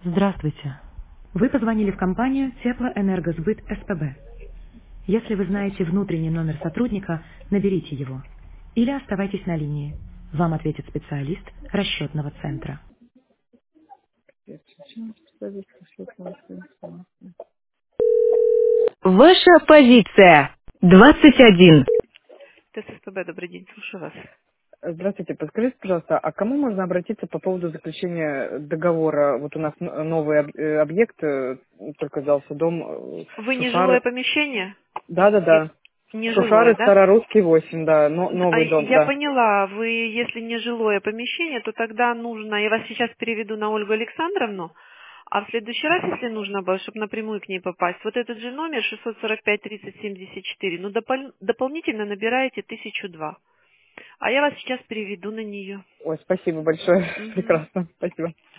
Здравствуйте. Вы позвонили в компанию Теплоэнергосбыт СПБ. Если вы знаете внутренний номер сотрудника, наберите его. Или оставайтесь на линии. Вам ответит специалист расчетного центра. Ваша позиция. 21. ТССПБ, добрый день, слушаю вас. Здравствуйте, подскажите, пожалуйста, а к кому можно обратиться по поводу заключения договора? Вот у нас новый объект, только сдался дом, Вы нежилое Шушары. помещение? Да-да-да. Нежилое, Шушары, да? Старорусский, 8, да, новый дом, Я да. поняла, вы, если не жилое помещение, то тогда нужно, я вас сейчас переведу на Ольгу Александровну, а в следующий раз, если нужно было, чтобы напрямую к ней попасть, вот этот же номер 645-30-74, ну, дополнительно набираете 1002. А я вас сейчас переведу на нее. Ой, спасибо большое, Мгм. прекрасно, спасибо.